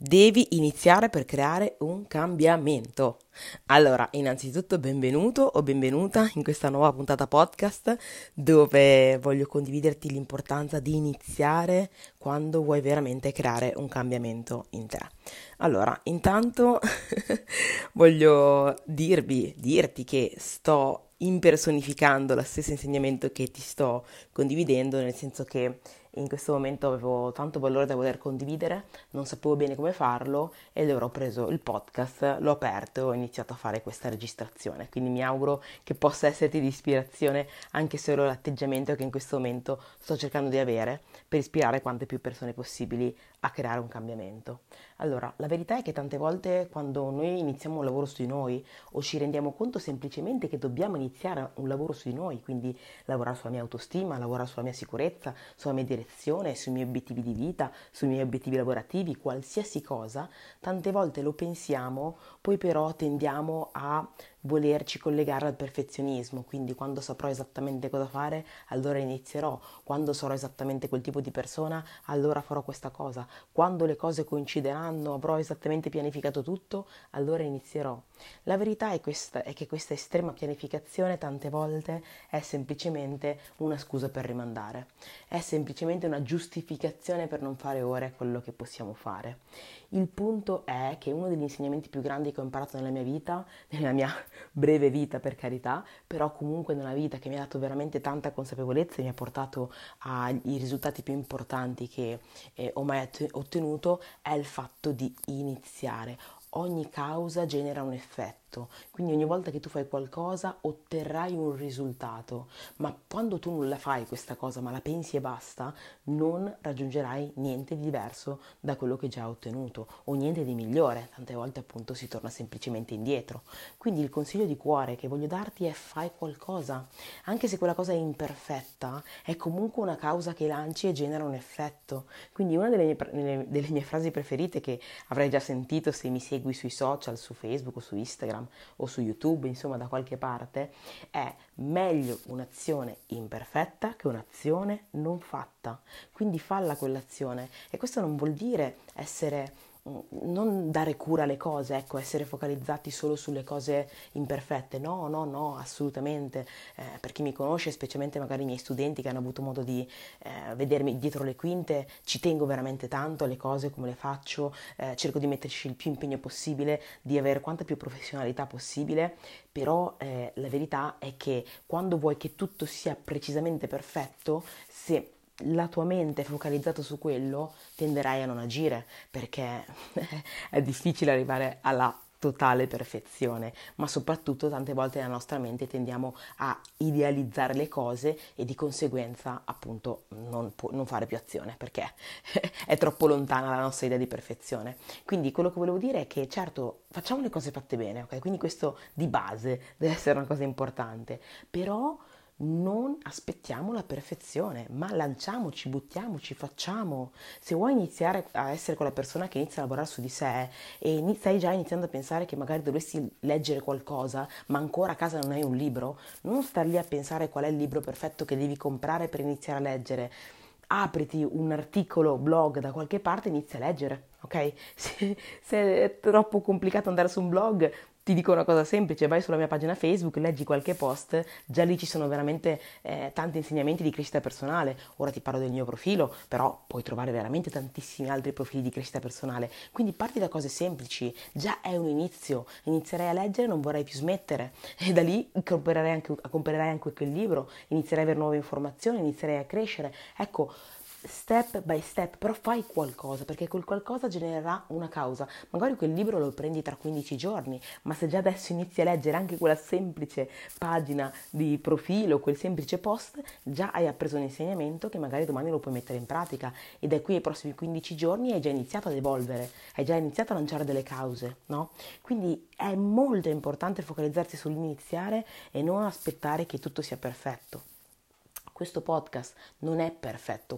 Devi iniziare per creare un cambiamento. Allora, innanzitutto benvenuto o benvenuta in questa nuova puntata podcast dove voglio condividerti l'importanza di iniziare quando vuoi veramente creare un cambiamento in te. Allora, intanto voglio dirti che sto impersonificando lo stesso insegnamento che ti sto condividendo, nel senso che in questo momento avevo tanto valore da voler condividere, non sapevo bene come farlo e allora ho preso il podcast, l'ho aperto e ho iniziato a fare questa registrazione. Quindi mi auguro che possa esserti di ispirazione anche solo l'atteggiamento che in questo momento sto cercando di avere per ispirare quante più persone possibili a creare un cambiamento. Allora, la verità è che tante volte quando noi iniziamo un lavoro su di noi o ci rendiamo conto semplicemente che dobbiamo iniziare un lavoro su di noi, quindi lavorare sulla mia autostima, lavorare sulla mia sicurezza, sulla mia direzione, sui miei obiettivi di vita, sui miei obiettivi lavorativi, qualsiasi cosa, tante volte lo pensiamo, poi però tendiamo a volerci collegare al perfezionismo, quindi quando saprò esattamente cosa fare, allora inizierò, quando sarò esattamente quel tipo di persona, allora farò questa cosa, quando le cose coincideranno, avrò esattamente pianificato tutto, allora inizierò. La verità è che questa estrema pianificazione tante volte è semplicemente una scusa per rimandare, è semplicemente una giustificazione per non fare ora quello che possiamo fare. Il punto è che uno degli insegnamenti più grandi che ho imparato nella mia vita, nella mia breve vita per carità, però comunque nella vita che mi ha dato veramente tanta consapevolezza e mi ha portato ai risultati più importanti che ho mai ottenuto, è il fatto di iniziare. Ogni causa genera un effetto, quindi ogni volta che tu fai qualcosa otterrai un risultato, ma quando tu non la fai questa cosa, ma la pensi e basta, non raggiungerai niente di diverso da quello che già hai ottenuto o niente di migliore, tante volte appunto si torna semplicemente indietro. Quindi il consiglio di cuore che voglio darti è: fai qualcosa, anche se quella cosa è imperfetta, è comunque una causa che lanci e genera un effetto. Quindi una delle mie frasi preferite, che avrai già sentito se mi segui sui social, su Facebook o su Instagram o su YouTube, insomma da qualche parte, è: meglio un'azione imperfetta che un'azione non fatta. Quindi falla quell'azione, e questo non vuol dire non dare cura alle cose, ecco, essere focalizzati solo sulle cose imperfette. No, no, no, assolutamente. Per chi mi conosce, specialmente magari i miei studenti che hanno avuto modo di vedermi dietro le quinte, ci tengo veramente tanto alle cose, come le faccio, cerco di metterci il più impegno possibile, di avere quanta più professionalità possibile, però la verità è che quando vuoi che tutto sia precisamente perfetto, se la tua mente è focalizzata su quello, tenderai a non agire, perché è difficile arrivare alla totale perfezione, ma soprattutto tante volte nella nostra mente tendiamo a idealizzare le cose e di conseguenza appunto non fare più azione, perché è troppo lontana la nostra idea di perfezione. Quindi quello che volevo dire è che certo facciamo le cose fatte bene, ok? Quindi questo di base deve essere una cosa importante, però non aspettiamo la perfezione, ma lanciamoci, buttiamoci, facciamo. Se vuoi iniziare a essere quella persona che inizia a lavorare su di sé e stai già iniziando a pensare che magari dovresti leggere qualcosa, ma ancora a casa non hai un libro, non star lì a pensare qual è il libro perfetto che devi comprare per iniziare a leggere. Apriti un articolo, blog da qualche parte e inizia a leggere, ok? Se è troppo complicato andare su un blog, ti dico una cosa semplice: vai sulla mia pagina Facebook, leggi qualche post, già lì ci sono veramente tanti insegnamenti di crescita personale. Ora ti parlo del mio profilo, però puoi trovare veramente tantissimi altri profili di crescita personale. Quindi parti da cose semplici, già è un inizio. Inizierai a leggere, non vorrai più smettere, e da lì comprerai anche quel libro, inizierai ad avere nuove informazioni, inizierai a crescere. Ecco, step by step, però fai qualcosa, perché quel qualcosa genererà una causa. Magari quel libro lo prendi tra 15 giorni, ma se già adesso inizi a leggere anche quella semplice pagina di profilo, quel semplice post, già hai appreso un insegnamento che magari domani lo puoi mettere in pratica, e da qui ai prossimi 15 giorni hai già iniziato ad evolvere, hai già iniziato a lanciare delle cause, no? Quindi è molto importante focalizzarsi sull'iniziare e non aspettare che tutto sia perfetto. Questo podcast non è perfetto,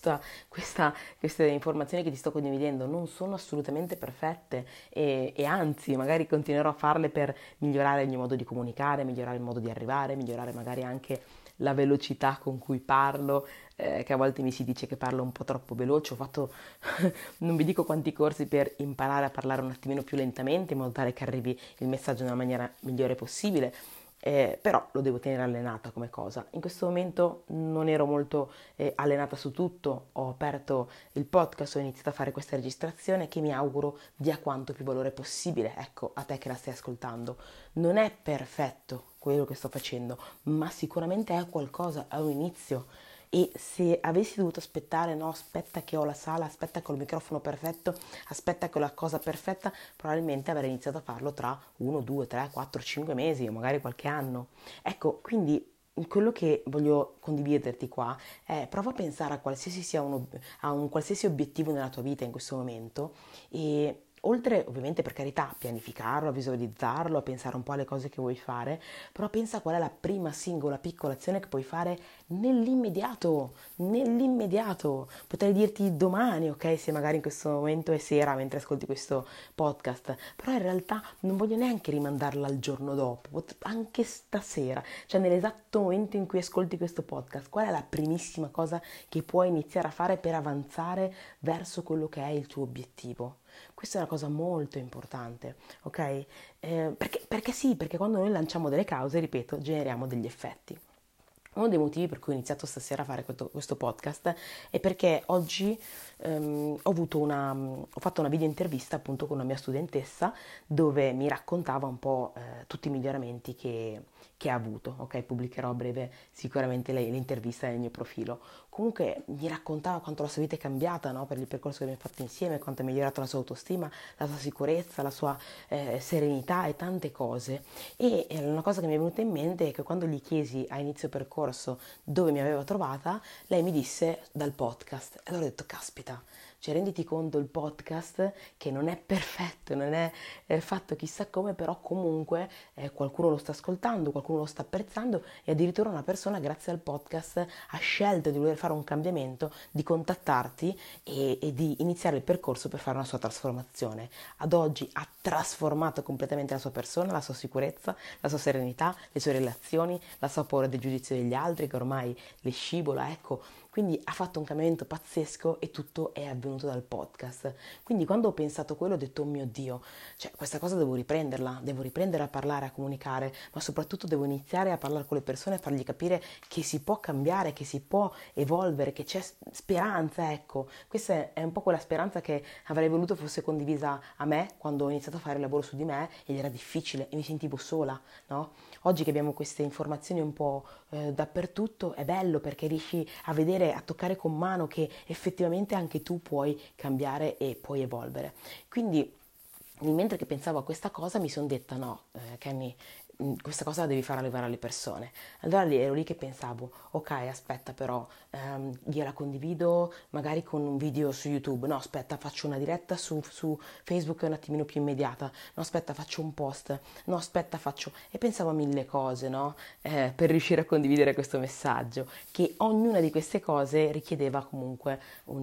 queste informazioni che ti sto condividendo non sono assolutamente perfette, e anzi magari continuerò a farle per migliorare il mio modo di comunicare, migliorare il modo di arrivare, migliorare magari anche la velocità con cui parlo, che a volte mi si dice che parlo un po' troppo veloce. Ho fatto non vi dico quanti corsi per imparare a parlare un attimino più lentamente, in modo tale che arrivi il messaggio nella maniera migliore possibile. Però lo devo tenere allenata come cosa. In questo momento non ero molto allenata su tutto, ho aperto il podcast, ho iniziato a fare questa registrazione che mi auguro dia quanto più valore possibile, ecco, a te che la stai ascoltando. Non è perfetto quello che sto facendo, ma sicuramente è qualcosa, è un inizio. E se avessi dovuto aspettare, no, aspetta che ho la sala, aspetta che ho il microfono perfetto, aspetta che ho la cosa perfetta, probabilmente avrei iniziato a farlo tra 1, 2, 3, 4, 5 mesi o magari qualche anno. Ecco, quindi quello che voglio condividerti qua è prova a pensare a qualsiasi a un qualsiasi obiettivo nella tua vita in questo momento e oltre ovviamente per carità a pianificarlo, a visualizzarlo, a pensare un po' alle cose che vuoi fare, però pensa qual è la prima singola piccola azione che puoi fare nell'immediato, nell'immediato. Potrei dirti domani, ok, se magari in questo momento è sera mentre ascolti questo podcast, però in realtà non voglio neanche rimandarla al giorno dopo, anche stasera, cioè nell'esatto momento in cui ascolti questo podcast, qual è la primissima cosa che puoi iniziare a fare per avanzare verso quello che è il tuo obiettivo? Questa è una cosa molto importante, ok? Perché sì, perché quando noi lanciamo delle cause, ripeto, generiamo degli effetti. Uno dei motivi per cui ho iniziato stasera a fare questo podcast è perché oggi ho fatto una video intervista appunto con una mia studentessa dove mi raccontava un po' tutti i miglioramenti che ha avuto. Ok, pubblicherò a breve sicuramente l'intervista nel mio profilo. Comunque mi raccontava quanto la sua vita è cambiata, no? Per il percorso che abbiamo fatto insieme, quanto è migliorato la sua autostima, la sua sicurezza, la sua serenità e tante cose. E una cosa che mi è venuta in mente è che quando gli chiesi a inizio percorso dove mi aveva trovata, lei mi disse dal podcast. E allora ho detto, caspita, cioè renditi conto il podcast che non è perfetto, non è fatto chissà come, però comunque qualcuno lo sta ascoltando, qualcuno lo sta apprezzando e addirittura una persona grazie al podcast ha scelto di voler fare un cambiamento, di contattarti e di iniziare il percorso per fare una sua trasformazione. Ad oggi ha trasformato completamente la sua persona, la sua sicurezza, la sua serenità, le sue relazioni, la sua paura del giudizio degli altri che ormai le scivola, ecco. Quindi ha fatto un cambiamento pazzesco e tutto è avvenuto dal podcast. Quindi quando ho pensato a quello ho detto, oh mio Dio, cioè questa cosa devo riprendere a parlare, a comunicare, ma soprattutto devo iniziare a parlare con le persone e fargli capire che si può cambiare, che si può evolvere, che c'è speranza, ecco. Questa è un po' quella speranza che avrei voluto fosse condivisa a me quando ho iniziato a fare il lavoro su di me ed era difficile e mi sentivo sola, no? Oggi che abbiamo queste informazioni un po' dappertutto è bello perché riesci a vedere, a toccare con mano che effettivamente anche tu puoi cambiare e puoi evolvere. Quindi mentre che pensavo a questa cosa mi sono detta no, Kenny, questa cosa la devi far arrivare alle persone. Allora ero lì che pensavo, ok, aspetta però, io la condivido magari con un video su YouTube, no aspetta faccio una diretta su Facebook è un attimino più immediata, no aspetta faccio un post, no aspetta faccio... E pensavo a mille cose, no? Per riuscire a condividere questo messaggio, che ognuna di queste cose richiedeva comunque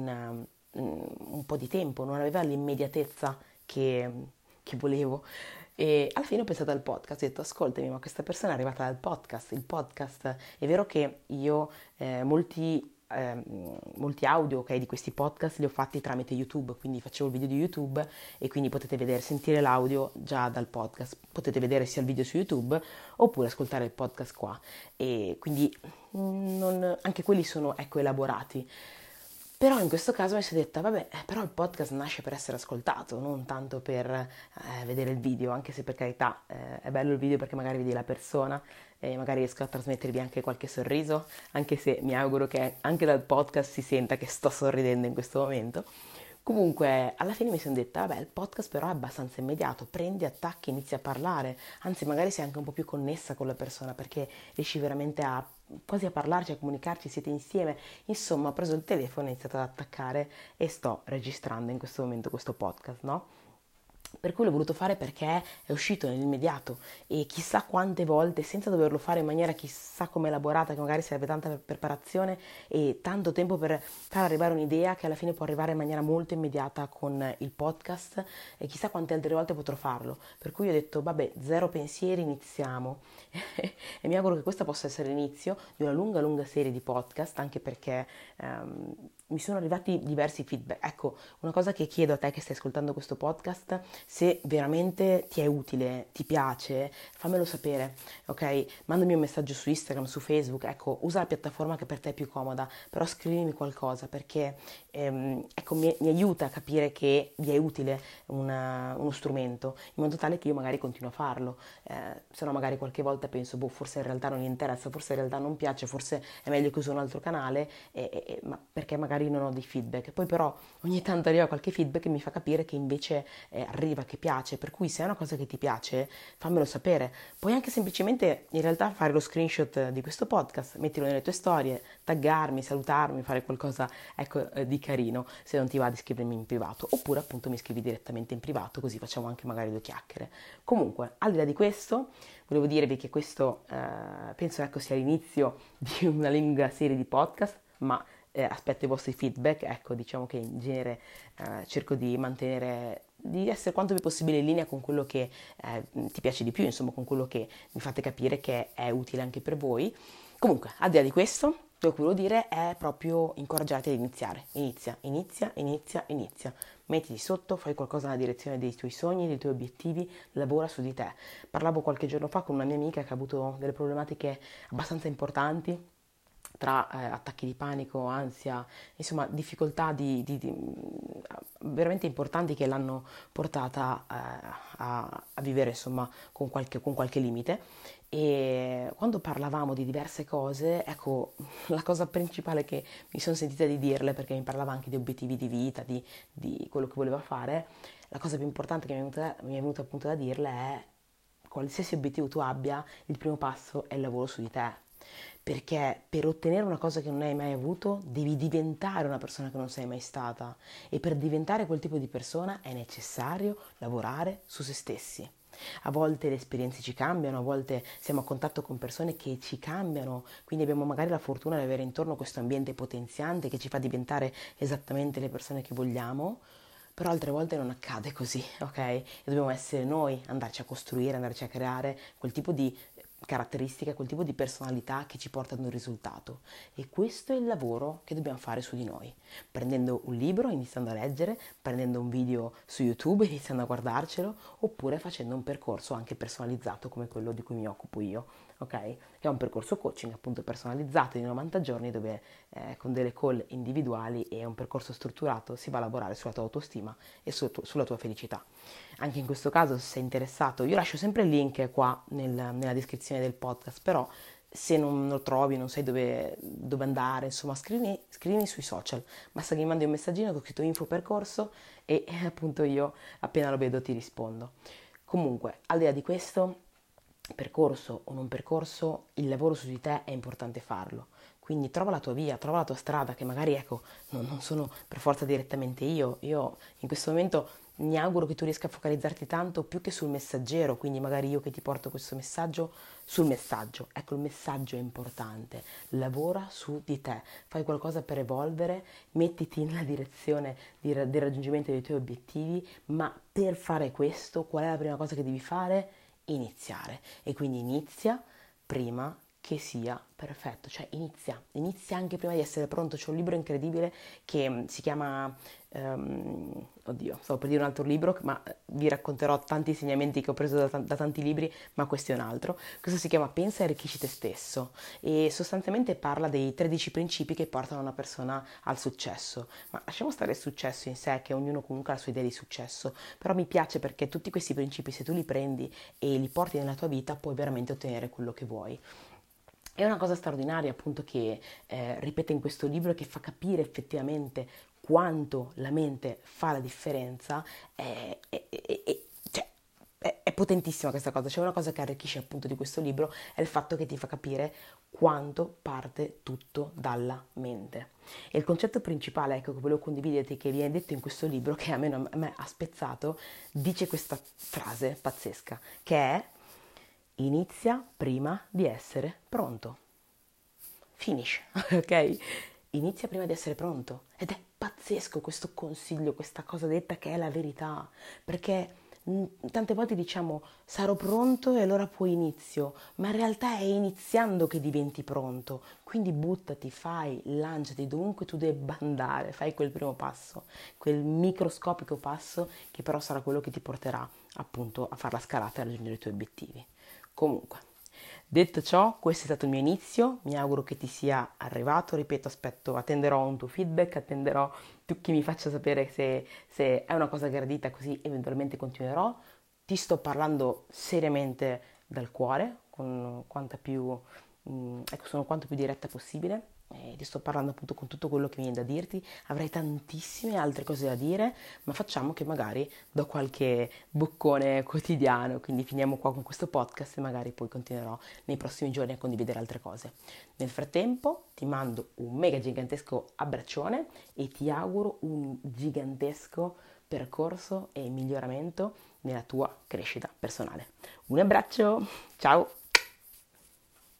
un po' di tempo, non aveva l'immediatezza che volevo. E alla fine ho pensato al podcast, ho detto ascoltami, ma questa persona è arrivata dal podcast. Il podcast, è vero che io molti audio, ok, di questi podcast li ho fatti tramite YouTube, quindi facevo il video di YouTube e quindi potete vedere, sentire l'audio già dal podcast, potete vedere sia il video su YouTube oppure ascoltare il podcast qua e quindi anche quelli sono ecco elaborati. Però in questo caso mi sono detta, vabbè, però il podcast nasce per essere ascoltato, non tanto per vedere il video, anche se per carità è bello il video perché magari vedi la persona e magari riesco a trasmettervi anche qualche sorriso, anche se mi auguro che anche dal podcast si senta che sto sorridendo in questo momento. Comunque, alla fine mi sono detta, vabbè, il podcast però è abbastanza immediato, prendi, attacchi, inizi a parlare, anzi magari sei anche un po' più connessa con la persona perché riesci veramente a quasi a parlarci, a comunicarci, siete insieme. Insomma, ho preso il telefono, ho iniziato ad attaccare e sto registrando in questo momento questo podcast, no? Per cui l'ho voluto fare perché è uscito nell'immediato e chissà quante volte, senza doverlo fare in maniera chissà come elaborata, che magari serve tanta preparazione e tanto tempo per far arrivare un'idea che alla fine può arrivare in maniera molto immediata con il podcast, e chissà quante altre volte potrò farlo. Per cui ho detto, vabbè, zero pensieri, iniziamo. E mi auguro che questa possa essere l'inizio di una lunga lunga serie di podcast, anche perché mi sono arrivati diversi feedback. Ecco, una cosa che chiedo a te che stai ascoltando questo podcast: se veramente ti è utile, ti piace, fammelo sapere, ok? Mandami un messaggio su Instagram, su Facebook, ecco, usa la piattaforma che per te è più comoda, però scrivimi qualcosa, perché ecco, mi aiuta a capire che vi è utile uno strumento, in modo tale che io magari continuo a farlo. Se no magari qualche volta penso, boh, forse in realtà non gli interessa, forse in realtà non piace, forse è meglio che uso un altro canale, ma perché magari non ho dei feedback. Poi però ogni tanto arriva qualche feedback che mi fa capire che invece arriva, che piace. Per cui se è una cosa che ti piace, fammelo sapere. Puoi anche semplicemente in realtà fare lo screenshot di questo podcast, mettilo nelle tue storie, taggarmi, salutarmi, fare qualcosa, ecco, di carino, se non ti va di scrivermi in privato, oppure appunto mi scrivi direttamente in privato, così facciamo anche magari due chiacchiere. Comunque, al di là di questo, volevo dirvi che questo penso, ecco, sia l'inizio di una lunga serie di podcast, ma aspetto i vostri feedback. Ecco, diciamo che in genere cerco di mantenere, di essere quanto più possibile in linea con quello che ti piace di più, insomma, con quello che mi fate capire che è utile anche per voi. Comunque, al di là di questo, quello che volevo dire è proprio incoraggiarti ad iniziare. Inizia, inizia, inizia, inizia. Mettiti sotto, fai qualcosa nella direzione dei tuoi sogni, dei tuoi obiettivi, lavora su di te. Parlavo qualche giorno fa con una mia amica che ha avuto delle problematiche abbastanza importanti, tra attacchi di panico, ansia, insomma difficoltà veramente importanti che l'hanno portata a vivere, insomma, con qualche limite. E quando parlavamo di diverse cose, ecco, la cosa principale che mi sono sentita di dirle, perché mi parlava anche di obiettivi di vita, di quello che voleva fare, la cosa più importante che mi è venuta appunto da dirle è: qualsiasi obiettivo tu abbia, il primo passo è il lavoro su di te. Perché per ottenere una cosa che non hai mai avuto, devi diventare una persona che non sei mai stata. E per diventare quel tipo di persona è necessario lavorare su se stessi. A volte le esperienze ci cambiano, a volte siamo a contatto con persone che ci cambiano, quindi abbiamo magari la fortuna di avere intorno questo ambiente potenziante che ci fa diventare esattamente le persone che vogliamo. Però altre volte non accade così, ok? E dobbiamo essere noi andarci a costruire, andarci a creare quel tipo di caratteristiche, quel tipo di personalità che ci porta ad un risultato. E questo è il lavoro che dobbiamo fare su di noi, prendendo un libro, iniziando a leggere, prendendo un video su YouTube, iniziando a guardarcelo, oppure facendo un percorso anche personalizzato come quello di cui mi occupo io, ok? Che è un percorso coaching appunto personalizzato di 90 giorni, dove con delle call individuali e un percorso strutturato si va a lavorare sulla tua autostima e sulla tua felicità. Anche in questo caso, se sei interessato, io lascio sempre il link qua nella descrizione del podcast, però se non lo trovi, non sai dove andare, insomma, scrivimi sui social. Basta che mi mandi un messaggino che ho scritto info percorso e appunto io appena lo vedo ti rispondo. Comunque, al di là di questo, percorso o non percorso, il lavoro su di te è importante farlo. Quindi trova la tua via, trova la tua strada, che magari, ecco, non sono per forza direttamente io. Io in questo momento mi auguro che tu riesca a focalizzarti tanto più che sul messaggero, quindi magari io che ti porto questo messaggio, sul messaggio. Ecco, il messaggio è importante. Lavora su di te, fai qualcosa per evolvere, mettiti nella direzione del raggiungimento dei tuoi obiettivi, ma per fare questo, qual è la prima cosa che devi fare? Iniziare. E quindi inizia prima che sia perfetto, cioè inizia anche prima di essere pronto. C'è un libro incredibile che si chiama oddio, stavo per dire un altro libro, ma vi racconterò tanti insegnamenti che ho preso da tanti libri, ma questo è un altro. Questo si chiama Pensa e arricchisci te stesso, e sostanzialmente parla dei 13 principi che portano una persona al successo. Ma lasciamo stare il successo in sé, che ognuno comunque ha la sua idea di successo, però mi piace perché tutti questi principi, se tu li prendi e li porti nella tua vita, puoi veramente ottenere quello che vuoi. È una cosa straordinaria appunto che ripete in questo libro e che fa capire effettivamente quanto la mente fa la differenza, cioè, è è potentissima questa cosa. C'è una cosa che arricchisce appunto di questo libro, è il fatto che ti fa capire quanto parte tutto dalla mente. E il concetto principale, ecco, che volevo condividerti, che viene detto in questo libro, che a me ha spezzato, dice questa frase pazzesca, che è: inizia prima di essere pronto. Finish, ok? Inizia prima di essere pronto. Ed è pazzesco questo consiglio, questa cosa detta che è la verità, perché tante volte diciamo sarò pronto e allora poi inizio, ma in realtà è iniziando che diventi pronto. Quindi buttati, fai, lanciati dovunque tu debba andare, fai quel primo passo, quel microscopico passo che però sarà quello che ti porterà appunto a fare la scalata e a raggiungere i tuoi obiettivi. Comunque, detto ciò, questo è stato il mio inizio, mi auguro che ti sia arrivato, ripeto, attenderò un tuo feedback, attenderò tu che mi faccia sapere se è una cosa gradita, così eventualmente continuerò. Ti sto parlando seriamente dal cuore, ecco, sono quanto più diretta possibile. E ti sto parlando appunto con tutto quello che mi viene da dirti, avrei tantissime altre cose da dire, ma facciamo che magari do qualche boccone quotidiano, quindi finiamo qua con questo podcast e magari poi continuerò nei prossimi giorni a condividere altre cose. Nel frattempo ti mando un mega gigantesco abbraccione e ti auguro un gigantesco percorso e miglioramento nella tua crescita personale. Un abbraccio, ciao!